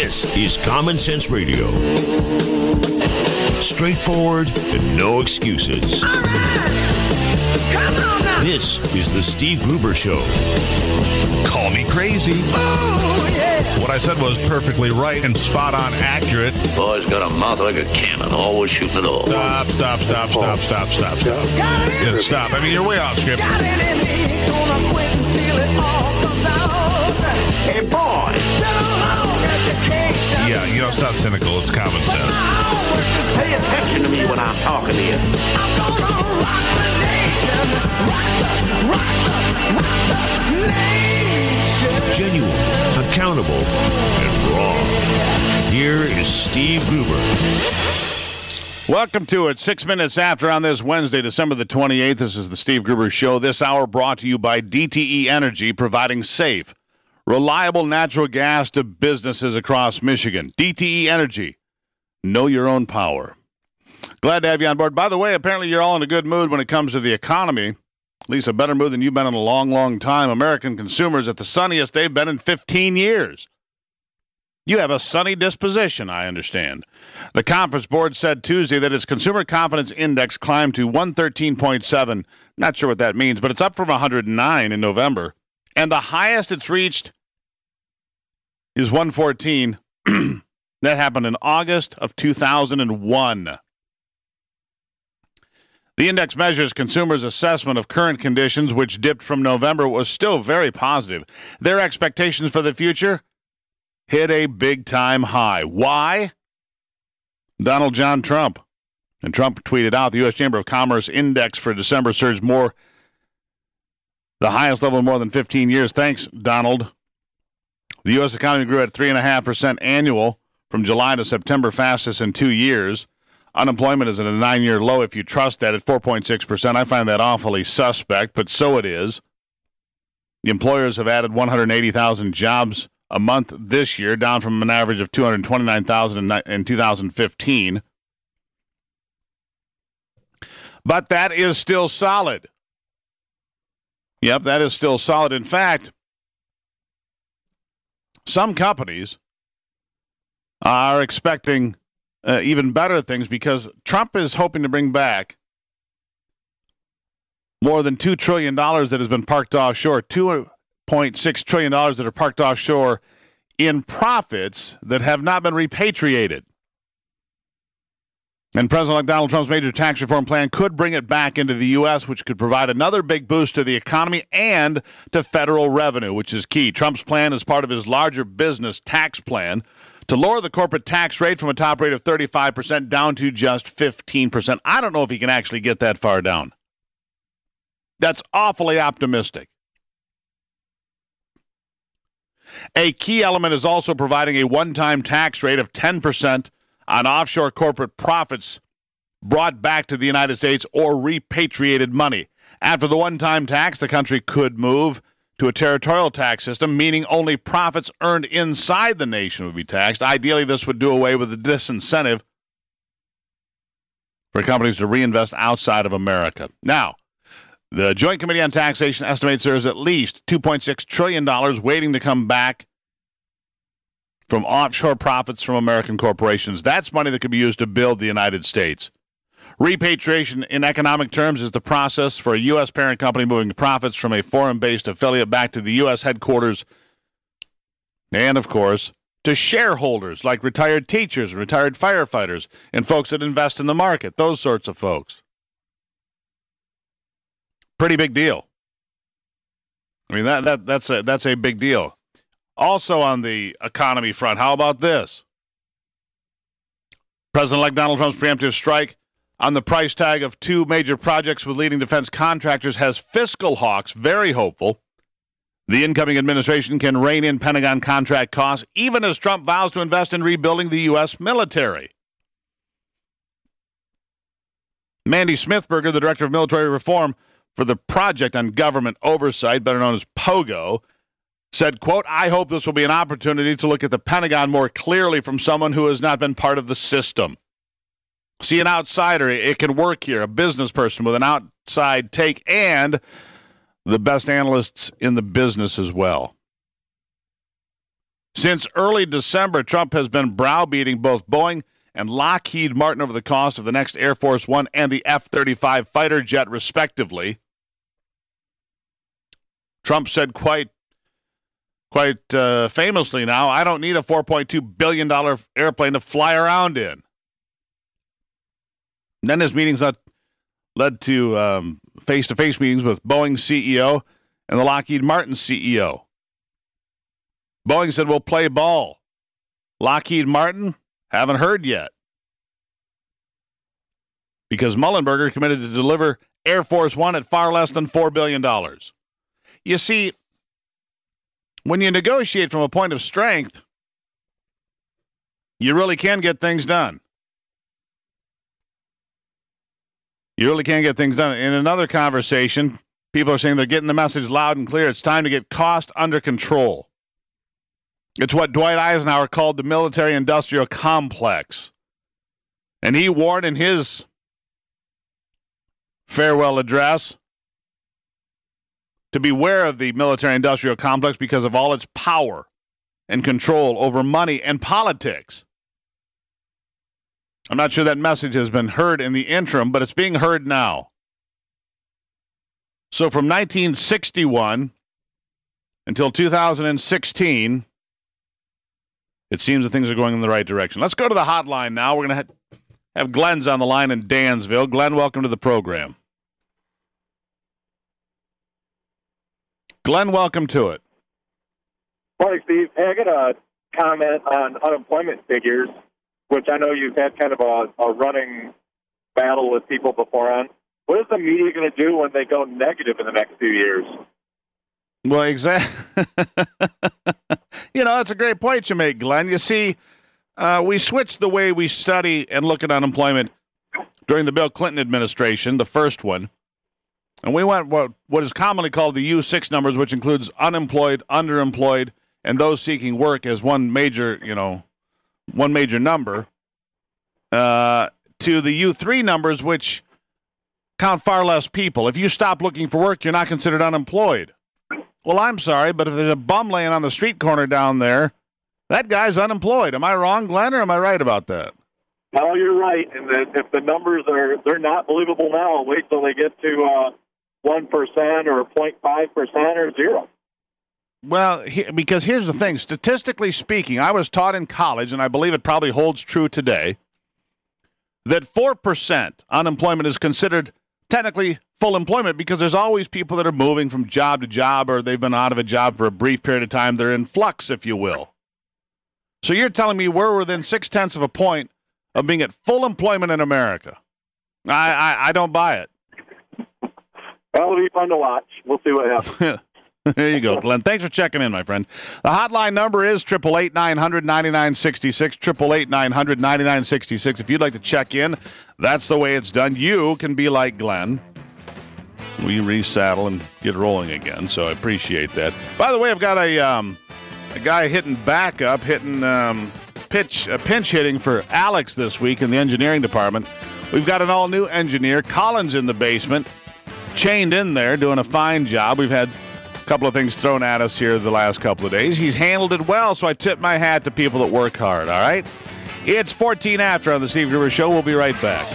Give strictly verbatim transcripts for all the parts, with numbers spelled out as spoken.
This is Common Sense Radio. Straightforward and no excuses. All right. Come on now. This is the Steve Gruber Show. Call me crazy. Oh, yeah. What I said was perfectly right and spot on accurate. Boy's got a mouth like a cannon, always shooting it all. Stop, stop, stop, stop, stop, stop, stop. Got it in Yeah, stop. I mean, you're way off script. Got it in me. Gonna quit until it all comes out. Hey, boy. Been a long education. Yeah, you know, it's not cynical. It's common My sense. homework is Pay attention to me when I'm talking to you. I'm gonna rock the nation. Rock the, rock the, rock the nation. Genuine, accountable, and raw. Here is Steve Gruber. Welcome to it. Six minutes after on this Wednesday, December the twenty-eighth. This is the Steve Gruber Show. This hour brought to you by D T E Energy, providing safe, reliable natural gas to businesses across Michigan. D T E Energy. Know your own power. Glad to have you on board. By the way, apparently you're all in a good mood when it comes to the economy. At least a better mood than you've been in a long, long time. American consumers at the sunniest they've been in fifteen years. You have a sunny disposition, I understand. The Conference Board said Tuesday that its Consumer Confidence Index climbed to one thirteen point seven. Not sure what that means, but it's up from one hundred nine in November. And the highest it's reached is one fourteen. That happened in August of two thousand one. The index measures consumers' assessment of current conditions, which dipped from November, was still very positive. Their expectations for the future hit a big-time high. Why? Donald John Trump. And Trump tweeted out the U S Chamber of Commerce index for December surged more, the highest level in more than fifteen years. Thanks, Donald. The U S economy grew at three point five percent annual from July to September, fastest in two years. Unemployment is at a nine-year low, if you trust that, at four point six percent. I find that awfully suspect, but so it is. The employers have added one hundred eighty thousand jobs a month this year, down from an average of two hundred twenty-nine thousand in two thousand fifteen. But that is still solid. Yep, that is still solid. In fact, some companies are expecting uh, even better things because Trump is hoping to bring back more than two trillion dollars that has been parked offshore, two point six trillion dollars that are parked offshore in profits that have not been repatriated. And President Donald Trump's major tax reform plan could bring it back into the U S, which could provide another big boost to the economy and to federal revenue, which is key. Trump's plan is part of his larger business tax plan to lower the corporate tax rate from a top rate of thirty-five percent down to just fifteen percent. I don't know if he can actually get that far down. That's awfully optimistic. A key element is also providing a one-time tax rate of ten percent on offshore corporate profits brought back to the United States or repatriated money. After the one-time tax, the country could move to a territorial tax system, meaning only profits earned inside the nation would be taxed. Ideally, this would do away with the disincentive for companies to reinvest outside of America. Now, the Joint Committee on Taxation estimates there is at least two point six trillion dollars waiting to come back from offshore profits from American corporations. That's money that could be used to build the United States. Repatriation in economic terms is the process for a U S parent company moving profits from a foreign-based affiliate back to the U S headquarters and, of course, to shareholders like retired teachers, retired firefighters, and folks that invest in the market, those sorts of folks. Pretty big deal. I mean, that, that that's a, that's a big deal. Also on the economy front, how about this? President-elect Donald Trump's preemptive strike on the price tag of two major projects with leading defense contractors has fiscal hawks very hopeful the incoming administration can rein in Pentagon contract costs, even as Trump vows to invest in rebuilding the U S military. Mandy Smithberger, the director of military reform for the Project on Government Oversight, better known as POGO, said, quote, I hope this will be an opportunity to look at the Pentagon more clearly from someone who has not been part of the system. See, an outsider, it can work here, a business person with an outside take, and the best analysts in the business as well. Since early December, Trump has been browbeating both Boeing and Lockheed Martin over the cost of the next Air Force One and the F thirty-five fighter jet, respectively. Trump said quite quite uh, famously now, I don't need a four point two billion dollars airplane to fly around in. And then his meetings led, led to um, face-to-face meetings with Boeing's C E O and the Lockheed Martin C E O. Boeing said, we'll play ball. Lockheed Martin, haven't heard yet. Because Muhlenberger committed to deliver Air Force One at far less than four billion dollars. You see, when you negotiate from a point of strength, you really can get things done. You really can get things done. In another conversation, people are saying they're getting the message loud and clear. It's time to get cost under control. It's what Dwight Eisenhower called the military-industrial complex. And he warned in his farewell address to beware of the military-industrial complex because of all its power and control over money and politics. I'm not sure that message has been heard in the interim, but it's being heard now. So from nineteen sixty-one until two thousand sixteen, it seems that things are going in the right direction. Let's go to the hotline now. We're going to ha- have Glenn's on the line in Dansville. Glenn, welcome to the program. Glenn, welcome to it. Morning, Steve. Hey, I got a comment on unemployment figures, which I know you've had kind of a, a running battle with people before on. What is the media going to do when they go negative in the next few years? Well, exactly. You know, that's a great point you make, Glenn. You see, uh, we switched the way we study and look at unemployment during the Bill Clinton administration, the first one. And we went what what is commonly called the U six numbers, which includes unemployed, underemployed, and those seeking work as one major, you know, one major number, uh, to the U three numbers, which count far less people. If you stop looking for work, you're not considered unemployed. Well, I'm sorry, but if there's a bum laying on the street corner down there, that guy's unemployed. Am I wrong, Glenn, or am I right about that? No, you're right. And the, if the numbers are they're not believable now, wait till they get to uh, one percent or zero point five percent or zero. Well, he, because here's the thing. Statistically speaking, I was taught in college, and I believe it probably holds true today, that four percent unemployment is considered technically full employment because there's always people that are moving from job to job, or they've been out of a job for a brief period of time. They're in flux, if you will. So you're telling me we're within six-tenths of a point of being at full employment in America. I, I, I don't buy it. Well, it'll be fun to watch. We'll see what happens. There you go, Glenn. Thanks for checking in, my friend. The hotline number is eight eight eight, nine hundred, ninety-nine sixty-six, eight eight eight, nine hundred, ninety-nine sixty-six. If you'd like to check in, that's the way it's done. You can be like Glenn. We resaddle and get rolling again, so I appreciate that. By the way, I've got a um, a guy hitting backup, hitting um, pitch, uh, pinch hitting for Alex this week in the engineering department. We've got an all-new engineer, Collins, in the basement, chained in there, doing a fine job. We've had a couple of things thrown at us here the last couple of days. He's handled it well, so I tip my hat to people that work hard, all right? It's fourteen after on the Steve Gruber Show. We'll be right back.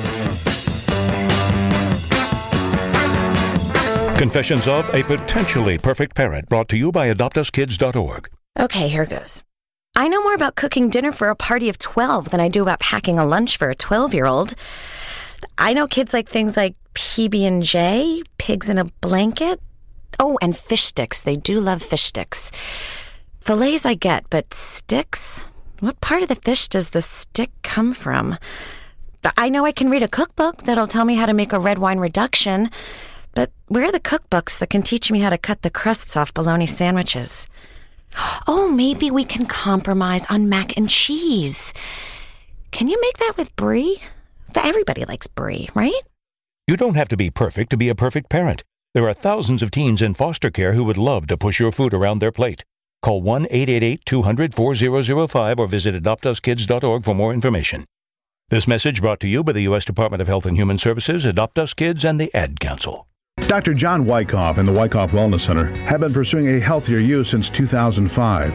Confessions of a Potentially Perfect Parent, brought to you by adopt us kids dot org. Okay, here goes. I know more about cooking dinner for a party of twelve than I do about packing a lunch for a twelve-year-old. I know kids like things like P B and J, pigs in a blanket. Oh, and fish sticks. They do love fish sticks. Fillets I get, but sticks? What part of the fish does the stick come from? I know I can read a cookbook that'll tell me how to make a red wine reduction, but where are the cookbooks that can teach me how to cut the crusts off bologna sandwiches? Oh, maybe we can compromise on mac and cheese. Can you make that with brie? Everybody likes brie, right? You don't have to be perfect to be a perfect parent. There are thousands of teens in foster care who would love to push your food around their plate. Call one eight eight eight, two hundred, four zero zero five or visit adopt us kids dot org for more information. This message brought to you by the U S Department of Health and Human Services, Adopt Us Kids, and the Ad Council. Doctor John Wyckoff and the Wyckoff Wellness Center have been pursuing a healthier you since two thousand five. Focus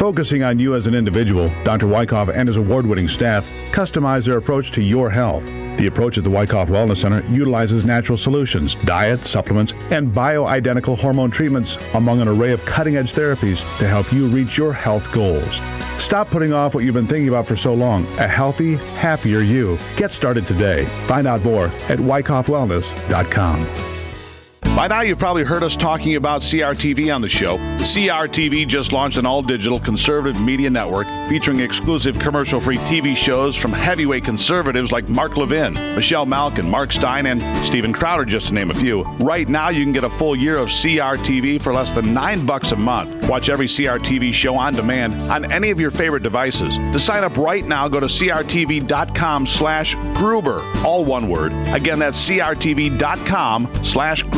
Focusing on you as an individual, Doctor Wyckoff and his award-winning staff customize their approach to your health. The approach at the Wyckoff Wellness Center utilizes natural solutions, diet, supplements, and bioidentical hormone treatments among an array of cutting-edge therapies to help you reach your health goals. Stop putting off what you've been thinking about for so long. A healthy, happier you. Get started today. Find out more at wyckoff wellness dot com. By now, you've probably heard us talking about C R T V on the show. C R T V just launched an all-digital conservative media network featuring exclusive commercial-free T V shows from heavyweight conservatives like Mark Levin, Michelle Malkin, Mark Stein, and Steven Crowder, just to name a few. Right now, you can get a full year of C R T V for less than nine bucks a month. Watch every C R T V show on demand on any of your favorite devices. To sign up right now, go to c r t v dot com slash Gruber, all one word. Again, that's c r t v dot com slash Gruber.